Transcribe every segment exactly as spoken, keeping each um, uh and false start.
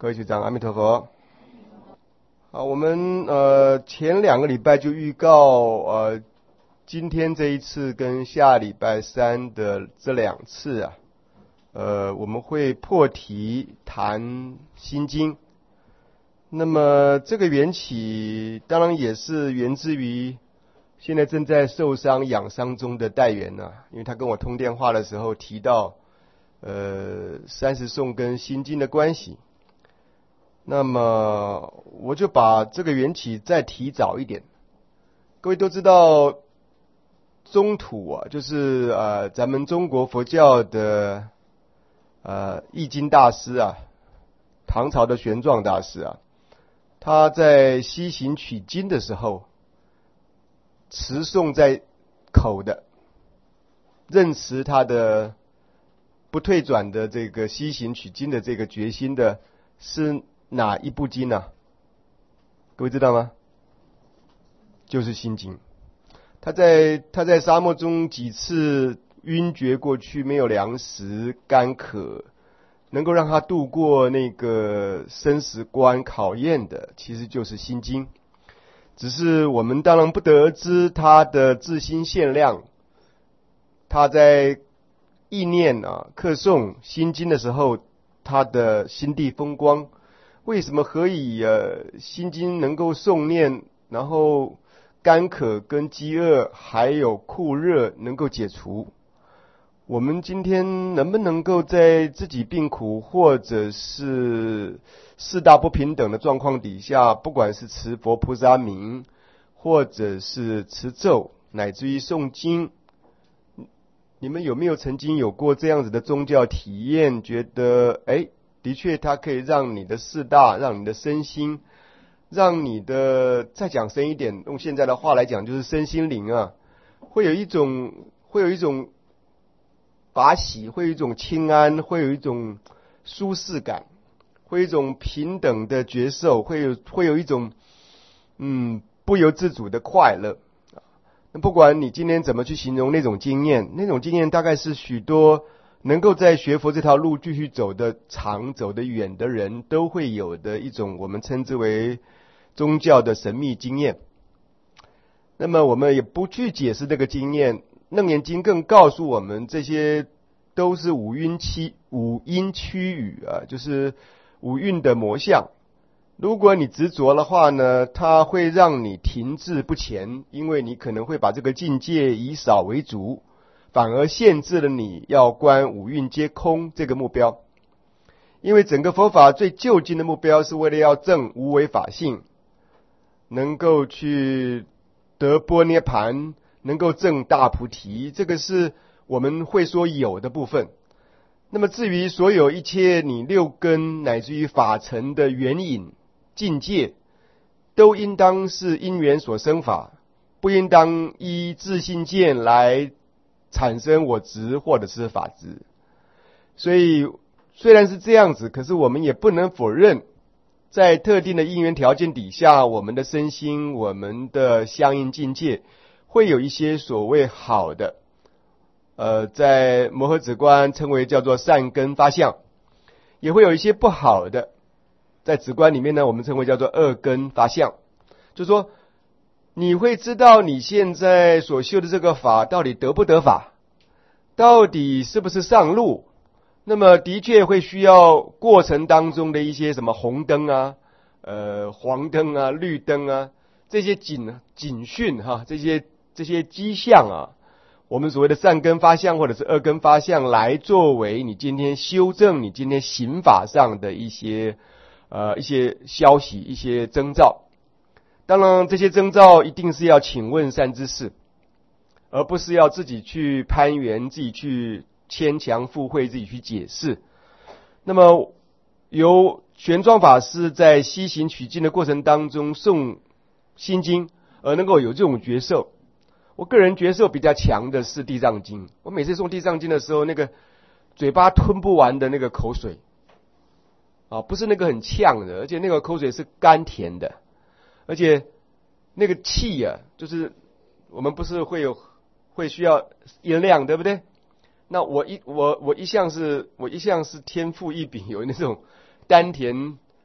各位学长，阿弥陀佛。好，我们呃前两个礼拜就预告呃今天这一次跟下礼拜三的这两次啊，呃我们会破题谈心经。那么这个缘起当然也是源自于现在正在受伤养伤中的代缘啊，因为他跟我通电话的时候提到呃三十颂跟心经的关系。那么我就把这个缘起再提早一点。各位都知道中土啊，就是呃咱们中国佛教的呃易经大师啊，唐朝的玄奘大师啊，他在西行取经的时候，持诵在口的，认识他的不退转的这个西行取经的这个决心的是哪一部经啊？各位知道吗？就是心经。他在他在沙漠中几次晕厥过去，没有粮食，干渴，能够让他度过那个生死关考验的，其实就是心经。只是我们当然不得而知他的自心限量。他在意念啊课诵心经的时候，他的心地风光。为什么何以呃心经能够诵念，然后干渴跟饥饿还有酷热能够解除？我们今天能不能够在自己病苦或者是四大不平等的状况底下，不管是持佛菩萨名，或者是持咒，乃至于诵经，你们有没有曾经有过这样子的宗教体验？觉得哎，的确它可以让你的四大，让你的身心，让你的再讲深一点，用现在的话来讲就是身心灵啊，会有一种会有一种法喜，会有一种清安，会有一种舒适感，会有一种平等的觉受，会有会有一种嗯不由自主的快乐。那不管你今天怎么去形容那种经验，那种经验大概是许多能够在学佛这条路继续走得长、走得远的人都会有的一种我们称之为宗教的神秘经验。那么我们也不去解释这个经验，楞严经更告诉我们，这些都是五蕴七五阴趋语啊，就是五蕴的魔相。如果你执着的话呢，它会让你停滞不前，因为你可能会把这个境界以少为足，反而限制了你要观五蕴皆空这个目标。因为整个佛法最究竟的目标是为了要证无为法性，能够去得般涅盘，能够证大菩提，这个是我们会说有的部分。那么至于所有一切你六根乃至于法尘的缘引境界，都应当是因缘所生法，不应当依自性见来产生我执或者是法执。所以虽然是这样子，可是我们也不能否认，在特定的因缘条件底下，我们的身心，我们的相应境界会有一些所谓好的，呃，在摩诃止观称为叫做善根发相，也会有一些不好的，在止观里面呢，我们称为叫做恶根发相。就是说你会知道你现在所修的这个法到底得不得法，到底是不是上路。那么的确会需要过程当中的一些什么红灯啊、呃黄灯啊、绿灯啊，这些警警讯哈，这些这些迹象啊，我们所谓的善根发相或者是恶根发相，来作为你今天修正你今天行法上的一些呃一些消息、一些征兆。当然这些征兆一定是要请问善知识，而不是要自己去攀缘，自己去牵强附会，自己去解释。那么由玄奘法师在西行取经的过程当中诵心经，而能够有这种觉受。我个人觉受比较强的是地藏经，我每次诵地藏经的时候，那个嘴巴吞不完的那个口水啊，不是那个很呛的，而且那个口水是甘甜的，而且那个气啊，就是我们不是会有会需要音量，对不对？那我一我我一向是我一向是天赋异禀，有那种丹田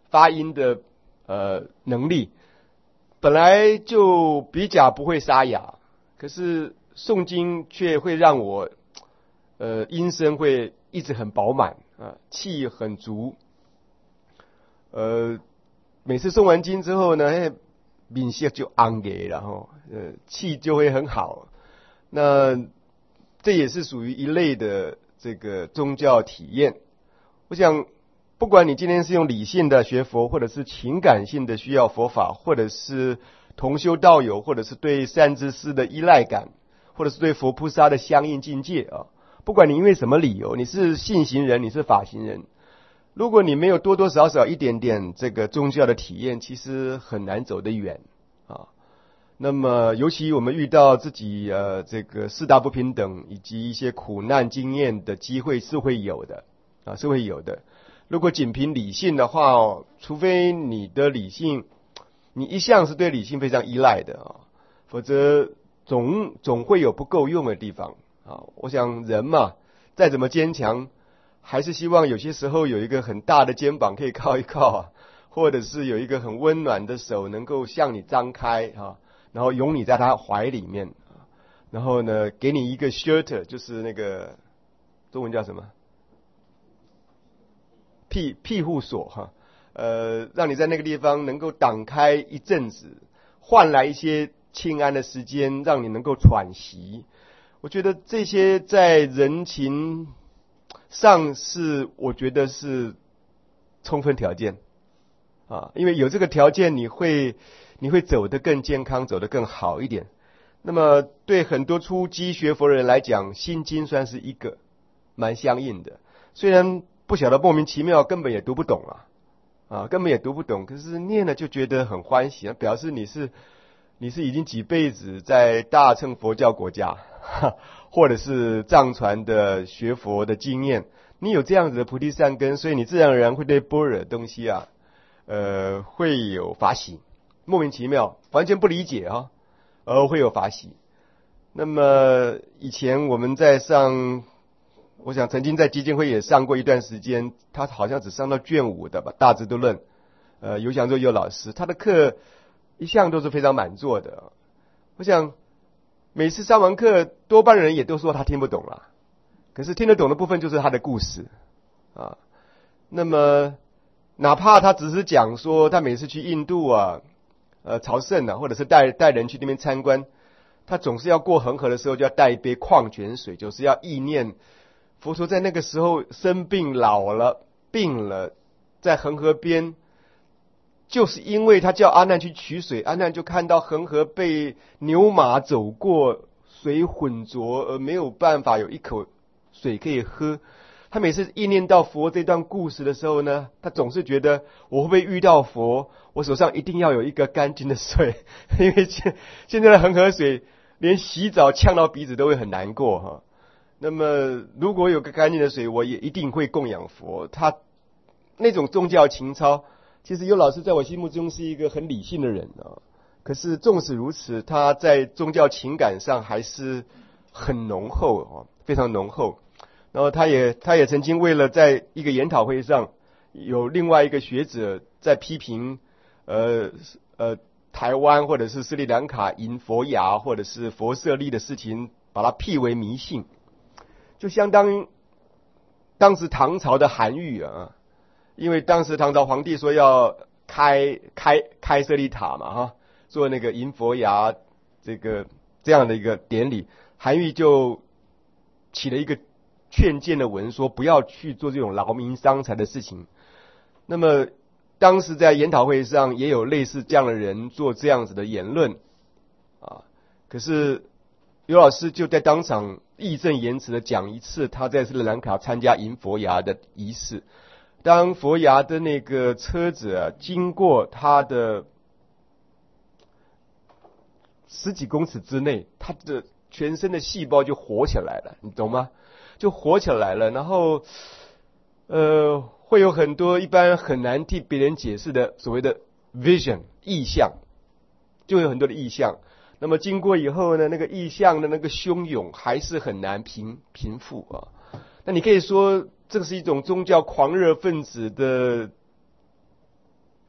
发音的呃能力，本来就比较不会沙哑，可是诵经却会让我呃音声会一直很饱满啊，气很足。呃，每次诵完经之后呢，哎，面色就安给了哈，呃，气就会很好。那这也是属于一类的这个宗教体验。我想，不管你今天是用理性的学佛，或者是情感性的需要佛法，或者是同修道友，或者是对善知识的依赖感，或者是对佛菩萨的相应境界啊，不管你因为什么理由，你是信行人，你是法行人，如果你没有多多少少一点点这个宗教的体验，其实很难走得远啊。那么，尤其我们遇到自己呃这个四大不平等以及一些苦难经验的机会是会有的啊，是会有的。如果仅凭理性的话哦，除非你的理性，你一向是对理性非常依赖的啊，否则总总会有不够用的地方啊。我想人嘛，再怎么坚强，还是希望有些时候有一个很大的肩膀可以靠一靠啊，或者是有一个很温暖的手能够向你张开啊，然后拥你在他怀里面，然后呢，给你一个 shelter， 就是那个中文叫什么？庇庇护所哈，呃，让你在那个地方能够挡开一阵子，换来一些清安的时间，让你能够喘息。我觉得这些在人情上是，我觉得是充分条件啊，因为有这个条件，你会你会走得更健康，走得更好一点。那么对很多初机学佛的人来讲，心经算是一个蛮相应的，虽然不晓得莫名其妙，根本也读不懂啊，啊，根本也读不懂。可是念了就觉得很欢喜，表示你是你是已经几辈子在大乘佛教国家，或者是藏传的学佛的经验，你有这样子的菩提善根，所以你自然而然会对般若的东西啊，呃，会有法喜，莫名其妙，完全不理解啊，而会有法喜。那么以前我们在上。我想曾经在基金会也上过一段时间，他好像只上到卷五的吧，大智度论，呃，有想做有老师，他的课一向都是非常满座的。我想每次上完课，多半人也都说他听不懂了，可是听得懂的部分就是他的故事啊。那么哪怕他只是讲说他每次去印度啊，呃，朝圣啊，或者是带带人去那边参观，他总是要过恒河的时候就要带一杯矿泉水，就是要意念。佛陀在那个时候生病老了病了，在恒河边，就是因为他叫阿难去取水，阿难就看到恒河被牛马走过，水浑浊，而没有办法有一口水可以喝。他每次意念到佛这段故事的时候呢，他总是觉得我会不会遇到佛，我手上一定要有一个干净的水，因为现现在的恒河水连洗澡呛到鼻子都会很难过哈。那么如果有个干净的水，我也一定会供养佛。他那种宗教情操，其实尤老师在我心目中是一个很理性的人啊。可是纵使如此，他在宗教情感上还是很浓厚啊，非常浓厚。然后他也他也曾经为了在一个研讨会上，有另外一个学者在批评呃呃台湾或者是斯里兰卡迎佛牙或者是佛舍利的事情，把它辟为迷信。就相当于当时唐朝的韩愈啊，因为当时唐朝皇帝说要开开开舍利塔嘛哈，做那个迎佛牙这个这样的一个典礼，韩愈就起了一个劝谏的文，说不要去做这种劳民伤财的事情。那么当时在研讨会上也有类似这样的人做这样子的言论啊，可是尤老师就在当场义正言辞的讲一次他在斯里兰卡参加迎佛牙的仪式。当佛牙的那个车子啊经过他的十几公尺之内，他的全身的细胞就活起来了，你懂吗？就活起来了，然后呃会有很多一般很难替别人解释的所谓的 vision 意象，就有很多的意象。那么经过以后呢，那个意象的那个汹涌还是很难平平复啊。那你可以说这个是一种宗教狂热分子的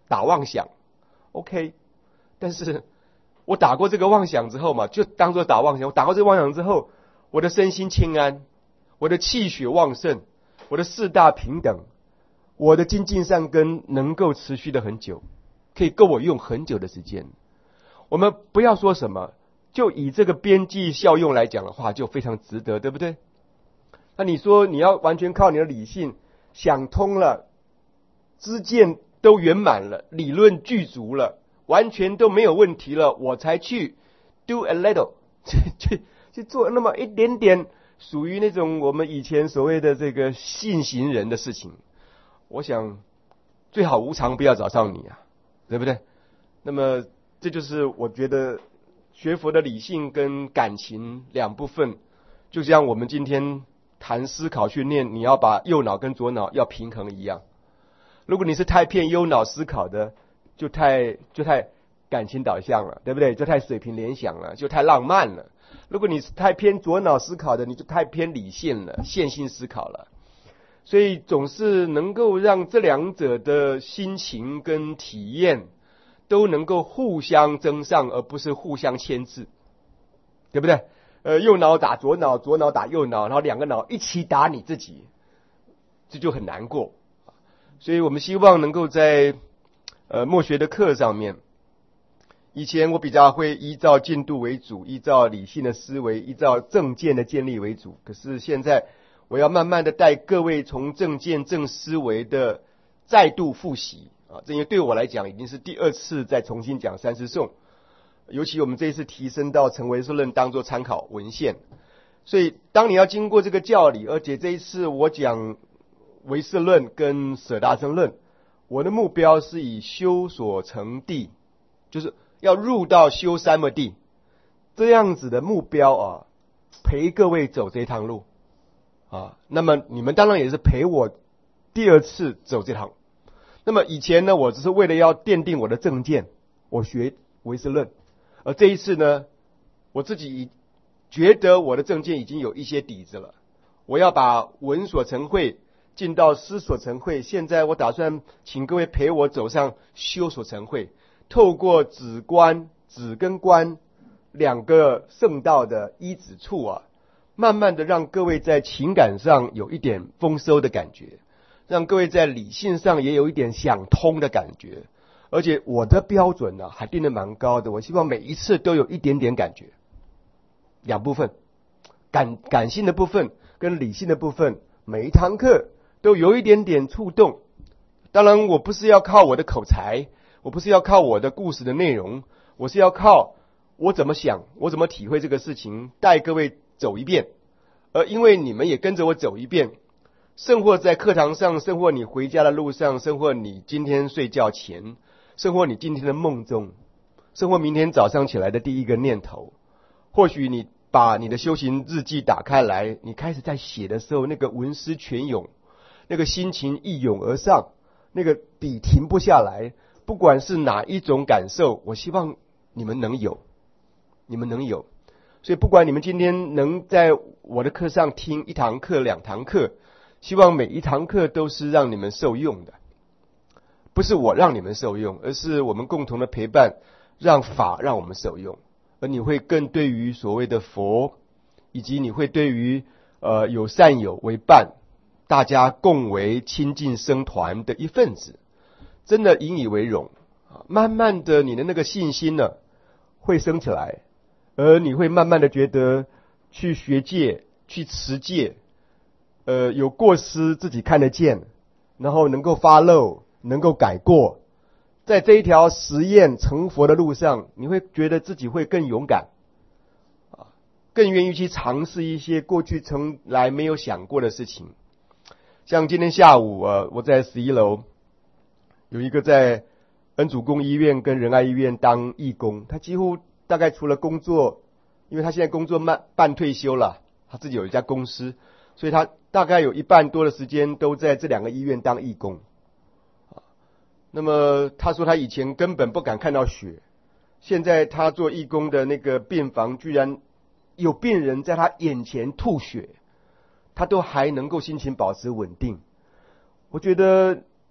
打妄想 ，OK， 但是我打过这个妄想之后嘛，就当作打妄想。我打过这个妄想之后，我的身心清安，我的气血旺盛，我的四大平等，我的精进善根能够持续的很久，可以够我用很久的时间。我们不要说什么，就以这个边际效用来讲的话，就非常值得，对不对？那你说你要完全靠你的理性想通了，知见都圆满了，理论具足了，完全都没有问题了，我才去 do a little 去去去做那么一点点属于那种我们以前所谓的这个信行人的事情。我想最好无常不要找上你啊，对不对？那么这就是我觉得学佛的理性跟感情两部分，就像我们今天谈思考训练，你要把右脑跟左脑要平衡一样。如果你是太偏右脑思考的，就太就太感情导向了，对不对？就太水平联想了，就太浪漫了。如果你是太偏左脑思考的，你就太偏理性了，线性思考了。所以总是能够让这两者的心情跟体验都能够互相增上，而不是互相牵制，对不对？呃，右脑打左脑，左脑打右脑，然后两个脑一起打你自己，这就很难过。所以我们希望能够在呃默学的课上面，以前我比较会依照进度为主，依照理性的思维，依照正见的建立为主。可是现在我要慢慢的带各位从正见正思维的再度复习啊，这因为对我来讲已经是第二次再重新讲三思颂，尤其我们这一次提升到成唯识论当作参考文献，所以当你要经过这个教理，而且这一次我讲唯识论跟舍大乘论，我的目标是以修所成地，就是要入到修三摩地这样子的目标啊，陪各位走这趟路啊。那么你们当然也是陪我第二次走这趟。那么以前呢，我只是为了要奠定我的正见，我学唯识论，而这一次呢，我自己觉得我的正见已经有一些底子了，我要把闻所成慧进到思所成慧。现在我打算请各位陪我走上修所成慧，透过止观、止跟观两个圣道的依止处啊，慢慢的让各位在情感上有一点丰收的感觉，让各位在理性上也有一点想通的感觉。而且我的标准呢、啊、还定得蛮高的，我希望每一次都有一点点感觉，两部分，感感性的部分跟理性的部分，每一堂课都有一点点触动。当然我不是要靠我的口才，我不是要靠我的故事的内容，我是要靠我怎么想，我怎么体会这个事情，带各位走一遍。而因为你们也跟着我走一遍，甚或在课堂上，甚或你回家的路上，甚或你今天睡觉前，甚或你今天的梦中，甚或明天早上起来的第一个念头，或许你把你的修行日记打开来，你开始在写的时候，那个文思泉涌，那个心情一涌而上，那个笔停不下来，不管是哪一种感受，我希望你们能有，你们能有。所以不管你们今天能在我的课上听一堂课、两堂课，希望每一堂课都是让你们受用的，不是我让你们受用，而是我们共同的陪伴，让法让我们受用。而你会更对于所谓的佛，以及你会对于呃有善友为伴，大家共为亲近僧团的一份子，真的引以为荣。慢慢的你的那个信心呢会升起来，而你会慢慢的觉得去学戒、去持戒，呃有过失自己看得见，然后能够发漏，能够改过，在这一条实验成佛的路上，你会觉得自己会更勇敢啊，更愿意去尝试一些过去从来没有想过的事情。像今天下午呃，我在十一楼有一个在恩主公医院跟仁爱医院当义工，他几乎大概除了工作，因为他现在工作半半退休了，他自己有一家公司，所以他大概有一半多的时间都在这两个医院当义工。那么他说他以前根本不敢看到血，现在他做义工的那个病房居然有病人在他眼前吐血，他都还能够心情保持稳定。我觉得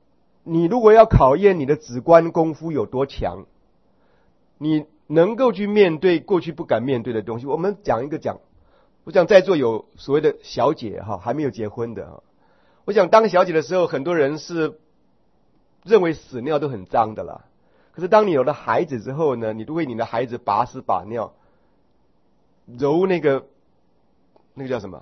你如果要考验你的指观功夫有多强，你能够去面对过去不敢面对的东西。我们讲一个讲，我想在座有所谓的小姐哈，还没有结婚的哈。我想当小姐的时候，很多人是认为屎尿都很脏的啦。可是当你有了孩子之后呢，你都为你的孩子把屎把尿，揉那个那个叫什么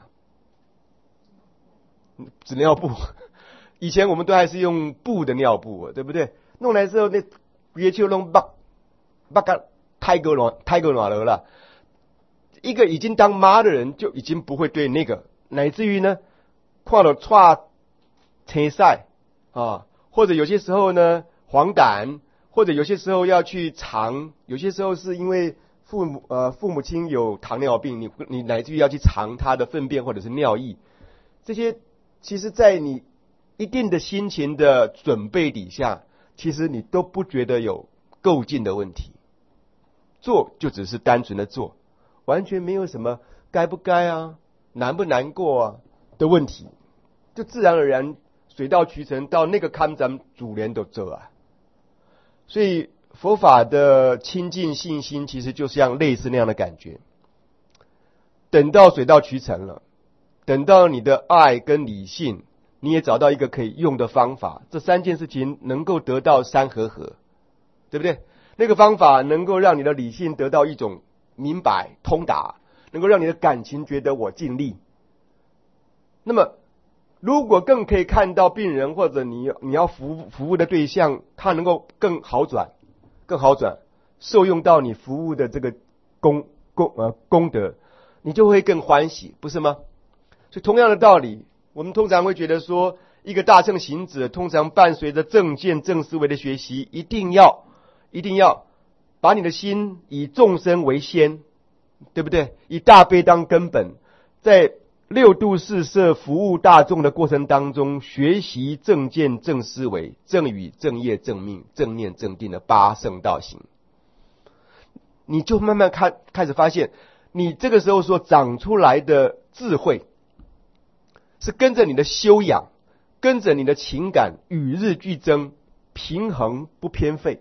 纸尿布。以前我们都还是用布的尿布，对不对？弄来之后，那约秋弄把把个太够暖太够暖了了。一个已经当妈的人就已经不会对那个，乃至于呢，看了串青菜啊，或者有些时候呢黄疸，或者有些时候要去尝，有些时候是因为父母呃父母亲有糖尿病，你你乃至于要去尝他的粪便或者是尿液，这些其实在你一定的心情的准备底下，其实你都不觉得有够劲的问题，做就只是单纯的做，完全没有什么该不该啊、难不难过啊的问题，就自然而然水到渠成，到那个看咱主人都做啊。所以佛法的亲近信心，其实就像类似那样的感觉。等到水到渠成了，等到你的爱跟理性，你也找到一个可以用的方法，这三件事情能够得到三和合，对不对？那个方法能够让你的理性得到一种明白通达，能够让你的感情觉得我尽力。那么如果更可以看到病人或者你你要服务服务的对象，他能够更好转更好转受用到你服务的这个功功呃功德，你就会更欢喜，不是吗？所以同样的道理，我们通常会觉得说，一个大乘行者通常伴随着正见正思维的学习，一定要一定要把你的心以众生为先，对不对？以大悲当根本，在六度四摄服务大众的过程当中，学习正见正思维、正语正业正命、正念正定的八圣道行，你就慢慢看开始发现，你这个时候所长出来的智慧，是跟着你的修养，跟着你的情感与日俱增，平衡不偏废。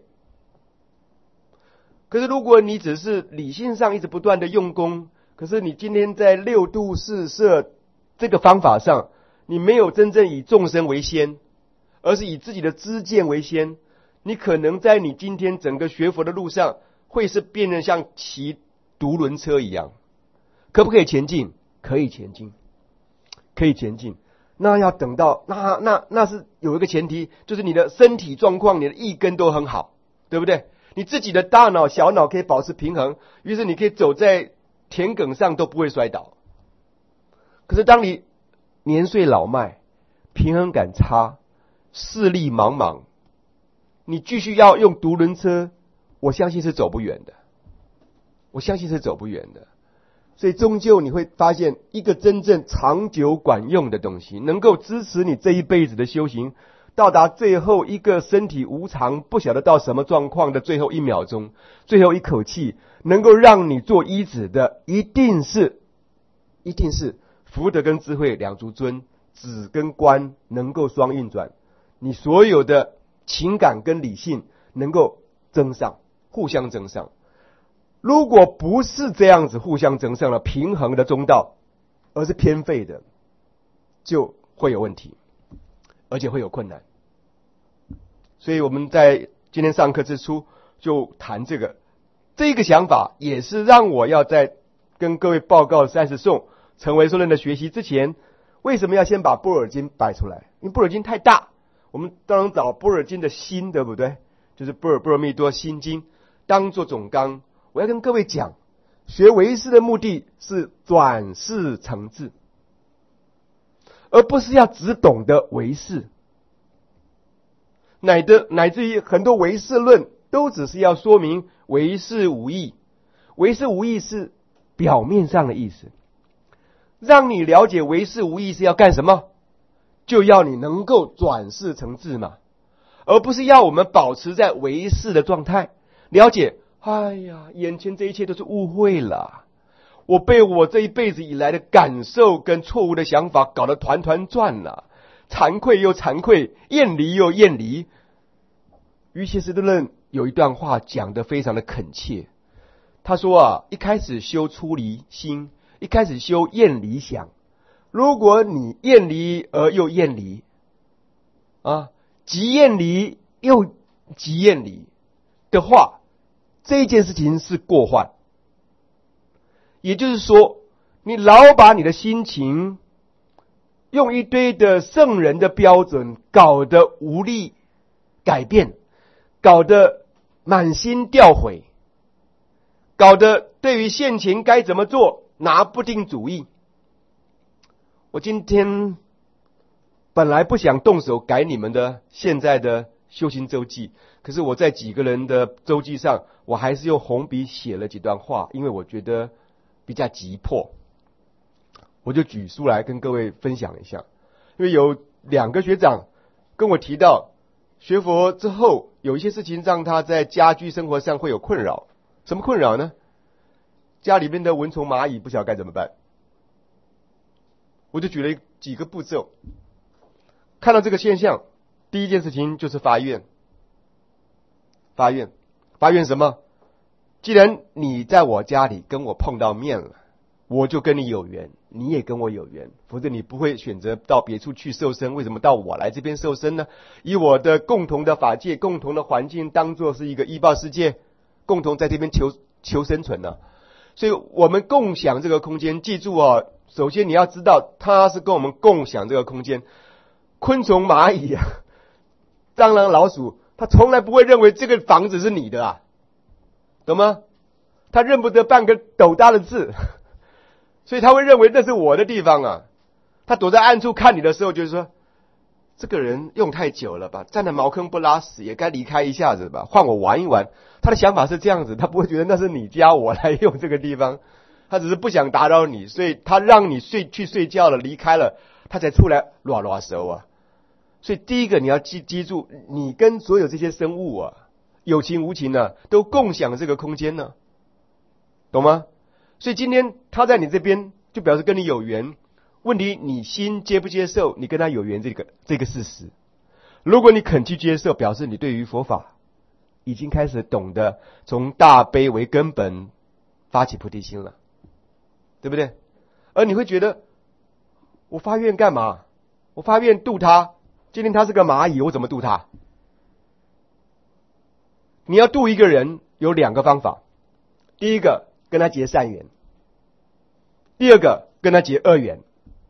可是如果你只是理性上一直不断的用功，可是你今天在六度四摄这个方法上，你没有真正以众生为先，而是以自己的知见为先，你可能在你今天整个学佛的路上，会是变得像骑独轮车一样。可不可以前进？可以前进，可以前进。那要等到那那那是有一个前提，就是你的身体状况、你的意根都很好，对不对？你自己的大脑、小脑可以保持平衡，于是你可以走在田埂上都不会摔倒。可是当你年岁老迈、平衡感差、视力茫茫，你继续要用独轮车，我相信是走不远的。我相信是走不远的。所以终究你会发现，一个真正长久管用的东西，能够支持你这一辈子的修行，到达最后一个身体无常，不晓得到什么状况的最后一秒钟，最后一口气，能够让你做医子的，一定是，一定是福德跟智慧两足尊，子跟官能够双运转，你所有的情感跟理性能够增上，互相增上。如果不是这样子互相增上了平衡的中道，而是偏废的，就会有问题，而且会有困难。所以我们在今天上课之初就谈这个，这个想法也是让我要在跟各位报告三十颂成为受论的学习之前，为什么要先把般若经摆出来？因为般若经太大，我们当然找般若经的心，对不对？就是般若波罗蜜多心经当作总纲。我要跟各位讲，学唯识的目的是转识成智，而不是要只懂得唯识。乃的乃至于很多唯识论都只是要说明唯识无义，唯识无义是表面上的意思。让你了解唯识无义是要干什么？就要你能够转识成智嘛，而不是要我们保持在唯识的状态，了解。哎呀，眼前这一切都是误会了，我被我这一辈子以来的感受跟错误的想法搞得团团转了，惭愧又惭愧，厌离又厌离， 于切斯特论有一段话讲得非常的恳切。他说啊，一开始修出离心，一开始修厌离想。如果你厌离而又厌离啊，极厌离又极厌离的话，这一件事情是过患。也就是说，你老把你的心情用一堆的圣人的标准搞得无力改变，搞得满心吊悔，搞得对于现前该怎么做拿不定主意。我今天本来不想动手改你们的现在的修行周记，可是我在几个人的周记上，我还是用红笔写了几段话，因为我觉得比较急迫，我就举出来跟各位分享一下。因为有两个学长跟我提到，学佛之后有一些事情让他在家居生活上会有困扰。什么困扰呢？家里面的蚊虫蚂蚁不晓得该怎么办。我就举了几个步骤。看到这个现象，第一件事情就是发愿。发愿，发愿什么？既然你在我家里跟我碰到面了，我就跟你有缘，你也跟我有缘，否则你不会选择到别处去受生，为什么到我来这边受生呢？以我的共同的法界、共同的环境当作是一个依报世界，共同在这边求求生存呢、啊。所以我们共享这个空间，记住哦，首先你要知道，它是跟我们共享这个空间。昆虫、蚂蚁啊，蟑螂、老鼠，它从来不会认为这个房子是你的啊。懂吗？他认不得半个斗大的字，所以他会认为那是我的地方啊。他躲在暗处看你的时候，就是说，这个人用太久了吧，站在茅坑不拉屎，也该离开一下子吧，换我玩一玩。他的想法是这样子，他不会觉得那是你家，我来用这个地方。他只是不想打扰你，所以他让你睡去睡觉了，离开了，他才出来乱乱手啊。所以第一个你要记记住，你跟所有这些生物啊，有情无情呢、啊，都共享这个空间呢、啊，懂吗？所以今天他在你这边，就表示跟你有缘。问题你心接不接受你跟他有缘这个这个事实？如果你肯去接受，表示你对于佛法已经开始懂得从大悲为根本发起菩提心了，对不对？而你会觉得，我发愿干嘛？我发愿度他，今天他是个蚂蚁，我怎么度他？你要度一个人有两个方法，第一个跟他结善缘，第二个跟他结恶缘。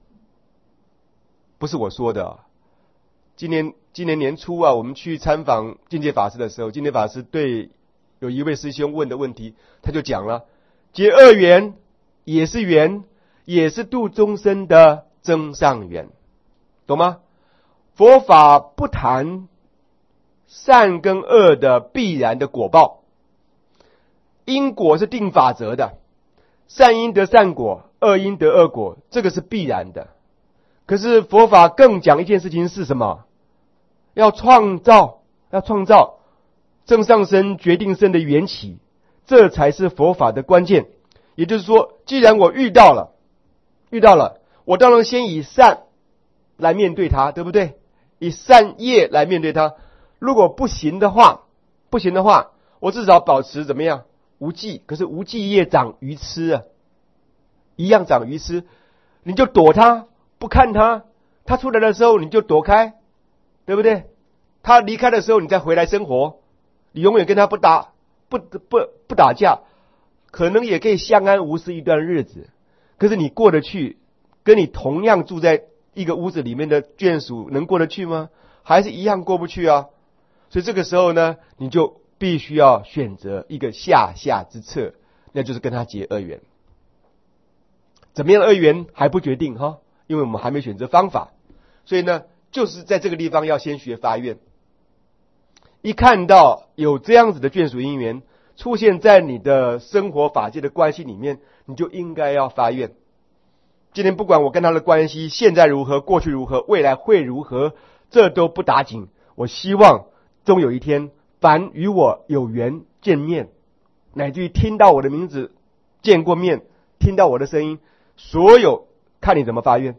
不是我说的、啊，今年今年年初啊，我们去参访境界法师的时候，境界法师对有一位师兄问的问题，他就讲了，结恶缘也是缘，也是度众生的增上缘，懂吗？佛法不谈善跟恶的必然的果报，因果是定法则的，善因得善果，恶因得恶果，这个是必然的。可是佛法更讲一件事情是什么？要创造，要创造正上身、决定身的缘起，这才是佛法的关键。也就是说，既然我遇到了，遇到了，我当然先以善来面对它，对不对？以善业来面对它。如果不行的话，不行的话，我至少保持怎么样？无记。可是无记业长愚痴啊，一样长愚痴，你就躲他。不看他，他出来的时候你就躲开，对不对？他离开的时候你再回来生活，你永远跟他不打不不不打架，可能也可以相安无事一段日子。可是你过得去，跟你同样住在一个屋子里面的眷属能过得去吗？还是一样过不去啊。所以这个时候呢，你就必须要选择一个下下之策，那就是跟他结恶缘。怎么样的恶缘还不决定哈，因为我们还没选择方法，所以呢，就是在这个地方要先学发愿。一看到有这样子的眷属因缘出现在你的生活法界的关系里面，你就应该要发愿。今天不管我跟他的关系现在如何，过去如何，未来会如何，这都不打紧。我希望终有一天，凡与我有缘见面，乃至于听到我的名字，见过面，听到我的声音，所有看你怎么发愿，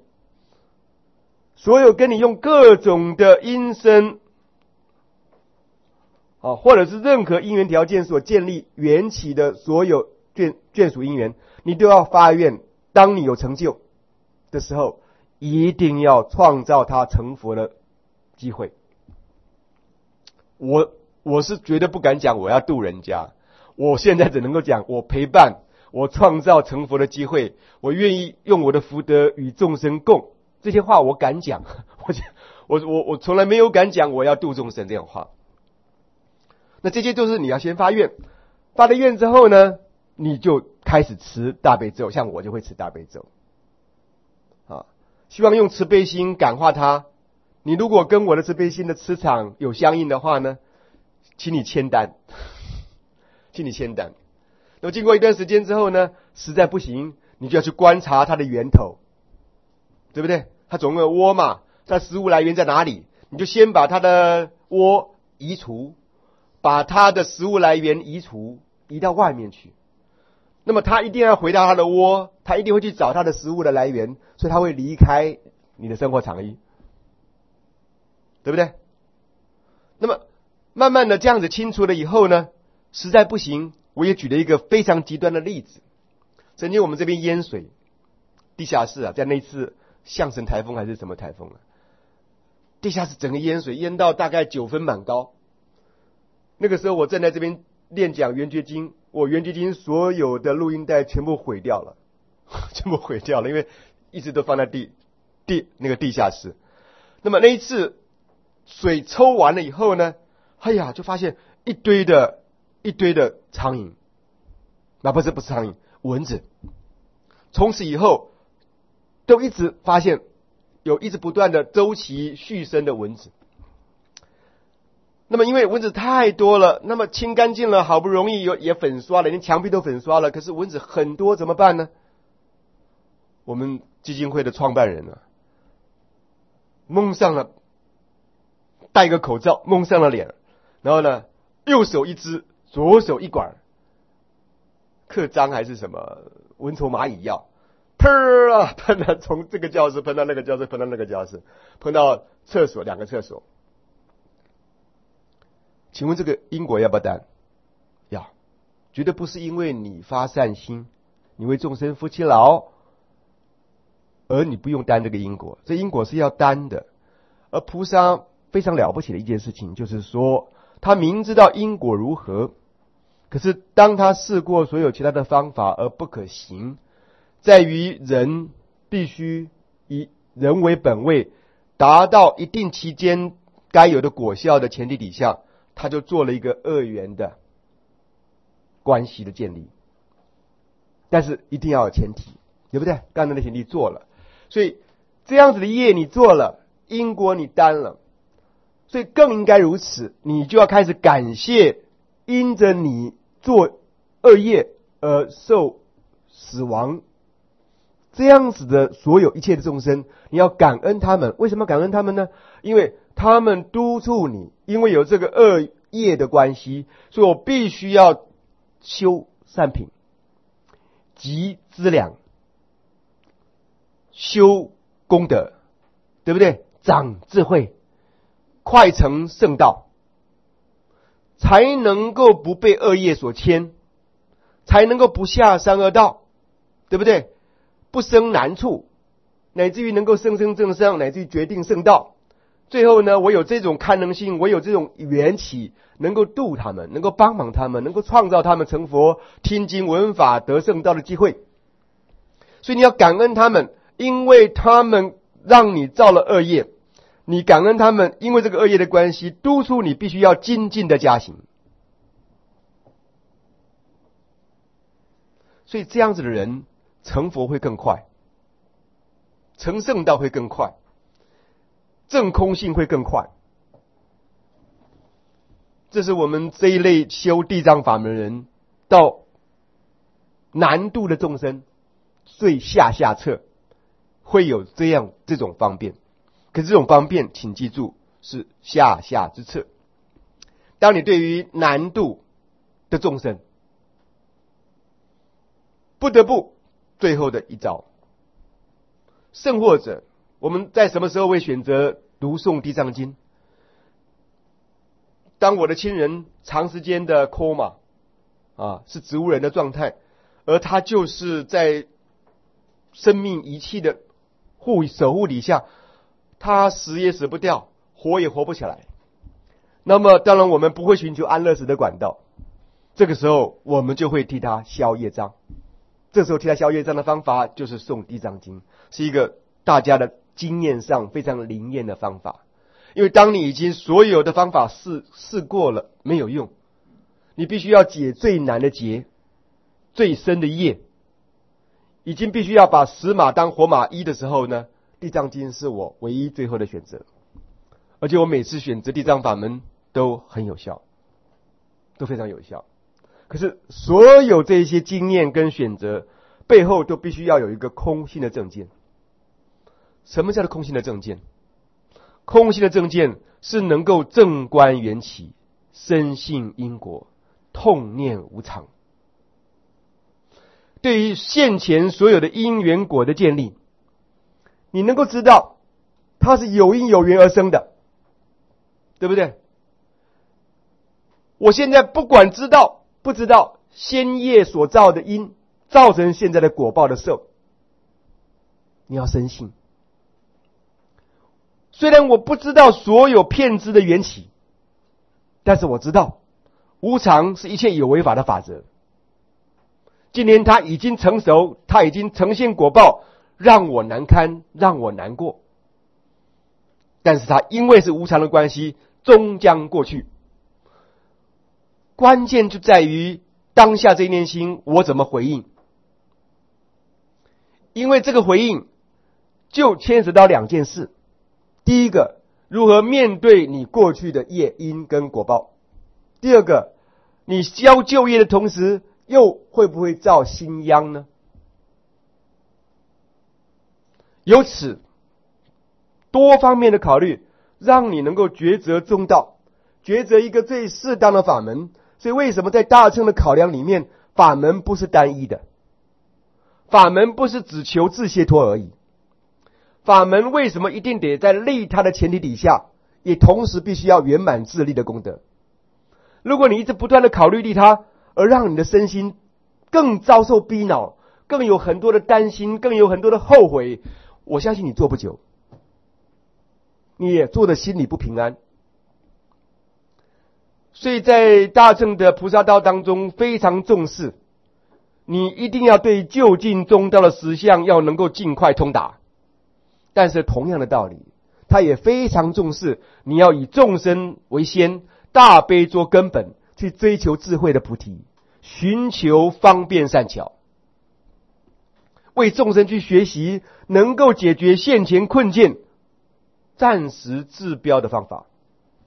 所有跟你用各种的音声啊，或者是任何因缘条件所建立缘起的所有眷眷属因缘，你都要发愿，当你有成就的时候，一定要创造他成佛的机会。我我是绝对不敢讲我要度人家，我现在只能够讲我陪伴，我创造成佛的机会，我愿意用我的福德与众生共，这些话我敢讲，我我我我从来没有敢讲我要度众生这样的话。那这些都是你要先发愿，发了愿之后呢，你就开始持大悲咒，像我就会持大悲咒啊，希望用慈悲心感化他。你如果跟我的慈悲心的磁场有相应的话呢，请你签单，请你签单。那么经过一段时间之后呢，实在不行，你就要去观察它的源头，对不对？它总有窝嘛，它食物来源在哪里？你就先把它的窝移除，把它的食物来源移除，移到外面去。那么它一定要回到它的窝，它一定会去找它的食物的来源，所以它会离开你的生活场域，对不对？那么慢慢的这样子清除了以后呢，实在不行，我也举了一个非常极端的例子。曾经我们这边淹水，地下室啊，在那次象神台风还是什么台风啊，地下室整个淹水，淹到大概九分满高。那个时候我正在这边练讲圆觉经，我圆觉经所有的录音带全部毁掉了，全部毁掉了，因为一直都放在地地那个地下室。那么那一次水抽完了以后呢，哎呀，就发现一堆的一堆的苍蝇，那不是不是苍蝇，蚊子。从此以后都一直发现有一直不断的周期续生的蚊子。那么因为蚊子太多了，那么清干净了，好不容易有也粉刷了，连墙壁都粉刷了，可是蚊子很多，怎么办呢？我们基金会的创办人啊，蒙上了，戴个口罩，蒙上了脸，然后呢，右手一支，左手一管，克章还是什么蚊虫蚂蚁药，喷啊喷啊，从这个教室喷到那个教室，喷到那个教室，喷到厕所，两个厕所。请问这个因果要不要担？要，绝对不是因为你发善心，你为众生夫妻劳，而你不用担这个因果，这因果是要担的。而菩萨非常了不起的一件事情，就是说他明知道因果如何，可是当他试过所有其他的方法而不可行，在于人必须以人为本位，达到一定期间该有的果效的前提底下，他就做了一个恶缘的关系的建立。但是一定要有前提，对不对？刚才的前提做了，所以这样子的业你做了，因果你担了，所以更应该如此，你就要开始感谢因着你做恶业而受死亡这样子的所有一切的众生，你要感恩他们。为什么感恩他们呢？因为他们督促你，因为有这个恶业的关系，所以我必须要修善品，积资粮，修功德，对不对？长智慧，快成圣道，才能够不被恶业所牵，才能够不下三恶道，对不对？不生难处，乃至于能够生生正上，乃至于决定圣道。最后呢，我有这种堪能性，我有这种缘起，能够度他们，能够帮忙他们，能够创造他们成佛、听经闻法、得圣道的机会。所以你要感恩他们，因为他们让你造了恶业，你感恩他们，因为这个恶业的关系，督促你必须要精进的加行。所以这样子的人成佛会更快，成圣道会更快，证空性会更快。这是我们这一类修地藏法门人到难度的众生最下下策会有这样这种方便。可是这种方便请记住是下下之策。当你对于难度的众生不得不最后的一招，甚或者我们在什么时候会选择读诵地藏经？ 当我的亲人长时间的 coma 啊，是植物人的状态，而他就是在生命仪器的护守护底下，他死也死不掉，活也活不起来。那么当然我们不会寻求安乐死的管道，这个时候我们就会替他消业障。这时候替他消业障的方法就是诵地藏经，是一个大家的经验上非常灵验的方法。因为当你已经所有的方法试试过了没有用，你必须要解最难的结，最深的业，已经必须要把死马当活马医的时候呢，地藏经是我唯一最后的选择。而且我每次选择地藏法门都很有效，都非常有效。可是所有这些经验跟选择背后都必须要有一个空性的正见。什么叫做空性的正见？空性的正见是能够正观缘起，深信因果，痛念无常。对于现前所有的因缘果的建立，你能够知道它是有因有缘而生的，对不对？我现在不管知道不知道先业所造的因造成现在的果报的受，你要深信。虽然我不知道所有骗知的缘起，但是我知道无常是一切有为法的法则。今年它已经成熟，它已经呈现果报，让我难堪，让我难过。但是它因为是无常的关系，终将过去。关键就在于当下这一念心我怎么回应。因为这个回应就牵扯到两件事。第一个，如何面对你过去的业因跟果报。第二个，你消旧业的同时又会不会造新殃呢？由此多方面的考虑，让你能够抉择中道，抉择一个最适当的法门。所以为什么在大乘的考量里面，法门不是单一的，法门不是只求自解脱而已。法门为什么一定得在利他的前提底下，也同时必须要圆满自利的功德？如果你一直不断的考虑利他，而让你的身心更遭受逼恼，更有很多的担心，更有很多的后悔，我相信你做不久，你也做的心里不平安。所以在大乘的菩萨道当中非常重视，你一定要对究竟中道的实相要能够尽快通达。但是同样的道理，他也非常重视你要以众生为先，大悲做根本，去追求智慧的菩提，寻求方便善巧，为众生去学习能够解决现前困境暂时治标的方法，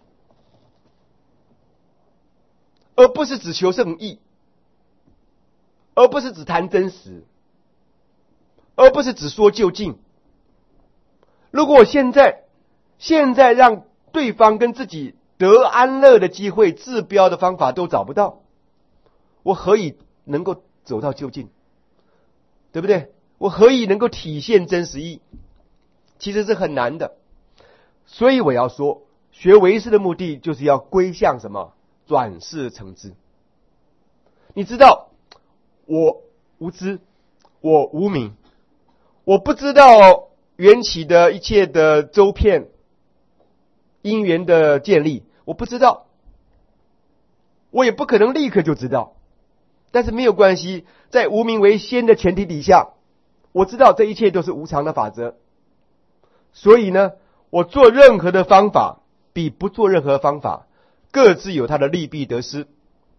而不是只求圣意，而不是只谈真实，而不是只说究竟。如果我现在现在让对方跟自己得安乐的机会，治标的方法都找不到，我何以能够走到究竟？对不对？我何以能够体现真实义？其实是很难的。所以我要说，学唯识的目的就是要归向什么？转世成知。你知道，我无知，我无明，我不知道缘起的一切的周遍，因缘的建立，我不知道，我也不可能立刻就知道。但是没有关系，在无明为先的前提底下，我知道这一切都是无常的法则。所以呢，我做任何的方法比不做任何方法各自有它的利弊得失。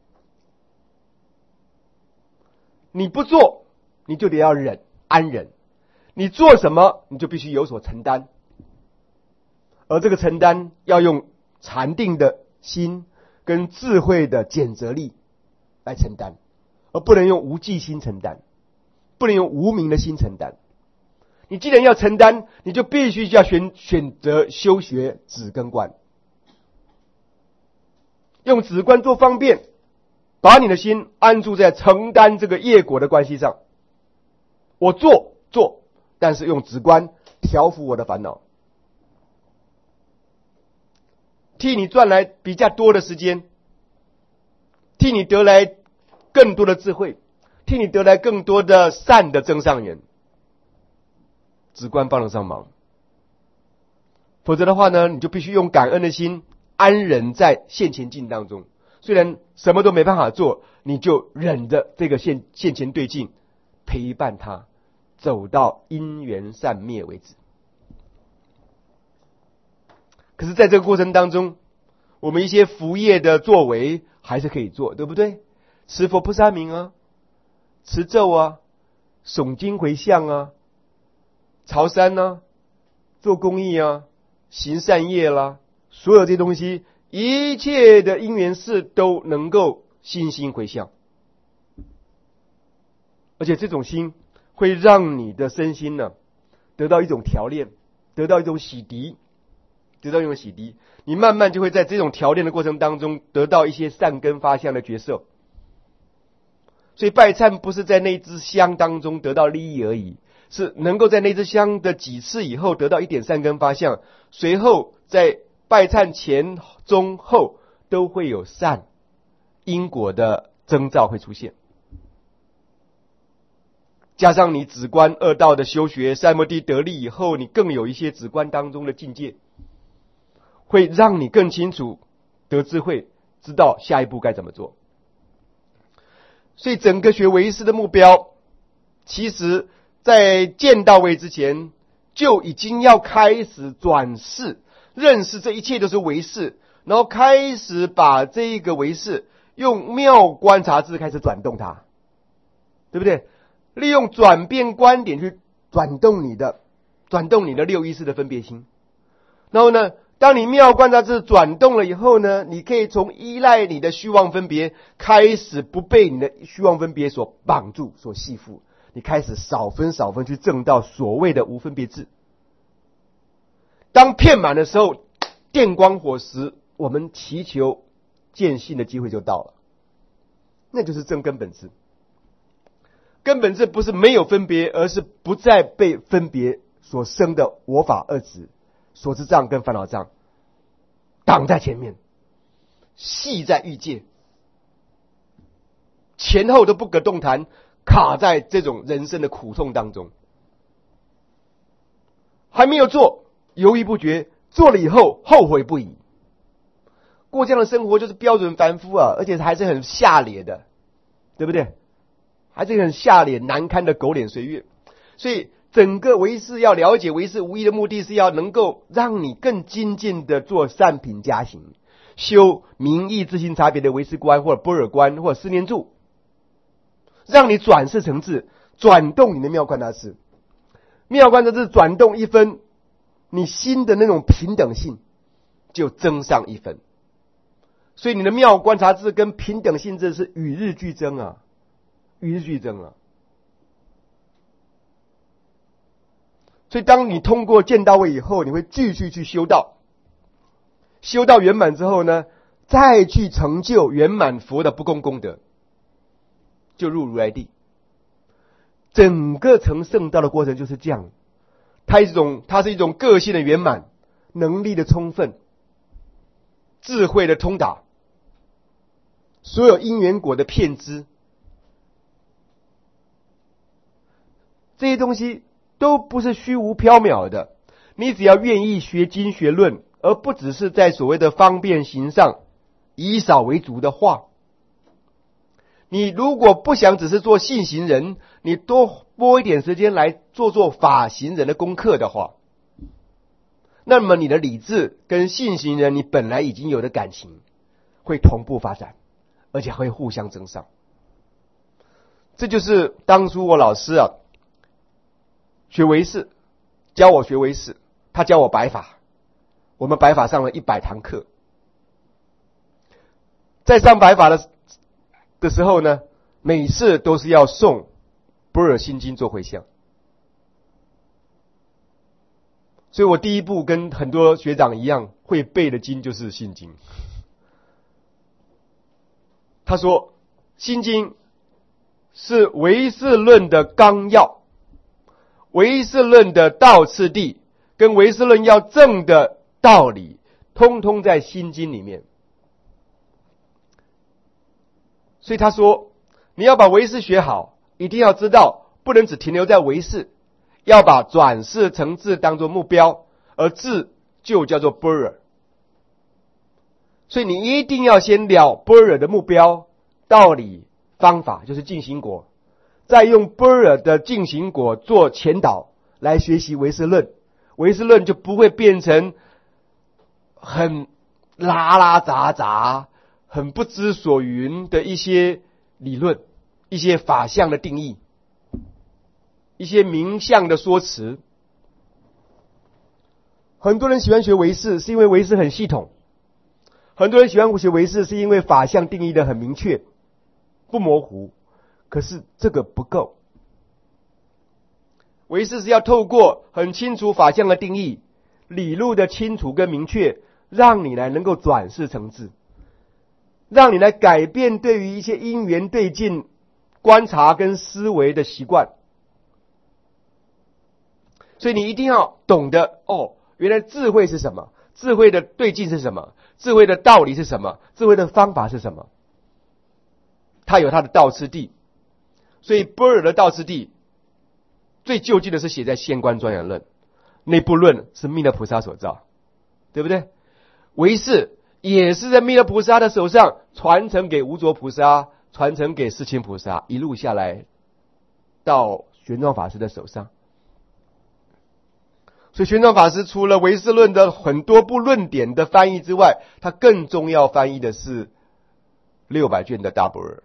你不做，你就得要忍，安忍。你做什么，你就必须有所承担，而这个承担要用禅定的心跟智慧的检责力来承担，而不能用无记心承担，不能用无明的心承担。你既然要承担，你就必须要选选择修学止跟观，用止观做方便，把你的心安住在承担这个业果的关系上。我做做，但是用止观调伏我的烦恼。 替你赚来比较多的时间，替你得来更多的智慧，替你得来更多的善的增上缘，直观帮得上忙。否则的话呢，你就必须用感恩的心安忍在现前境当中，虽然什么都没办法做，你就忍着这个现现前对境，陪伴他走到因缘散灭为止。可是在这个过程当中，我们一些福业的作为还是可以做，对不对？持佛菩萨名啊，持咒啊，诵经回向啊，朝山啊，做公益啊，行善业啦，所有这些东西，一切的因缘事都能够心心回向，而且这种心会让你的身心呢得到一种调炼，得到一种洗涤，得到一种洗涤，你慢慢就会在这种调炼的过程当中得到一些善根发相的觉受。所以拜忏不是在那支香当中得到利益而已，是能够在那支香的几次以后得到一点善根发相，随后在拜忏前中后都会有善因果的征兆会出现。加上你止观二道的修学，三摩地得力以后，你更有一些止观当中的境界，会让你更清楚得智慧，知道下一步该怎么做。所以整个学唯识的目标，其实在见到位之前就已经要开始转世，认识这一切都是唯识，然后开始把这一个唯识用妙观察智开始转动它，对不对？利用转变观点去转动你的转动你的六意识的分别心。然后呢，当你妙观察智转动了以后呢，你可以从依赖你的虚妄分别开始不被你的虚妄分别所绑住所系缚，你开始少分少分去证到所谓的无分别智。当遍满的时候，电光火石，我们祈求见性的机会就到了，那就是正根本智。根本智不是没有分别，而是不再被分别所生的我法二执、所知障跟烦恼障挡在前面，系在欲界，前后都不可动弹，卡在这种人生的苦痛当中。还没有做，犹豫不决，做了以后后悔不已。过这样的生活就是标准凡夫啊，而且还是很下劣的，对不对？还是很下脸难堪的狗脸岁月。所以整个唯识要了解唯识无义的目的是要能够让你更精进的做善品加行，修明意自性差别的唯识观或者般若观或者四念住，让你转世成智，转动你的妙观察智。妙观察智转动一分，你心的那种平等性就增上一分。所以你的妙观察智跟平等性智是与日俱增啊，与日俱增了。所以当你通过见到位以后，你会继续去修道，修到圆满之后呢，再去成就圆满佛的不共功德，就入如来地。整个成圣道的过程就是这样，它一种它是一种个性的圆满，能力的充分，智慧的通达，所有因缘果的遍知，这些东西都不是虚无缥缈的。你只要愿意学经学论，而不只是在所谓的方便行上以少为足的话，你如果不想只是做信行人，你多拨一点时间来做做法行人的功课的话，那么你的理智跟信行人你本来已经有的感情会同步发展，而且会互相增上。这就是当初我老师啊学唯识，教我学唯识，他教我白法，我们白法上了一百堂课。在上白法的的时候呢，每次都是要诵般若心经做回向。所以我第一步跟很多学长一样，会背的经就是心经。他说心经是唯识论的纲要，唯识论的道次第，跟唯识论要证的道理， 通通在心经里面。所以他说，你要把唯识学好，一定要知道，不能只停留在唯识，要把转世成智当作目标，而智就叫做般若。所以你一定要先了般若的目标、道理、方法，就是进行果，再用般若的进行果做前导来学习唯识论，唯识论就不会变成很拉拉杂杂、很不知所云的一些理论、一些法相的定义、一些名相的说辞。很多人喜欢学唯识，是因为唯识很系统；很多人喜欢学唯识，是因为法相定义的很明确，不模糊。可是这个不够，唯识是要透过很清楚法相的定义、理路的清楚跟明确，让你来能够转世成智，让你来改变对于一些因缘对境观察跟思维的习惯。所以你一定要懂得，哦，原来智慧是什么，智慧的对境是什么，智慧的道理是什么，智慧的方法是什么。它有它的道次第，所以般若的道次第最究竟的是写在《现观庄严论》，那部论是弥勒菩萨所造，对不对？唯识也是在弥勒菩萨的手上传承给无着菩萨，传承给世亲菩萨，一路下来到玄奘法师的手上。所以玄奘法师除了唯识论的很多部论点的翻译之外，他更重要翻译的是六百卷的大般若。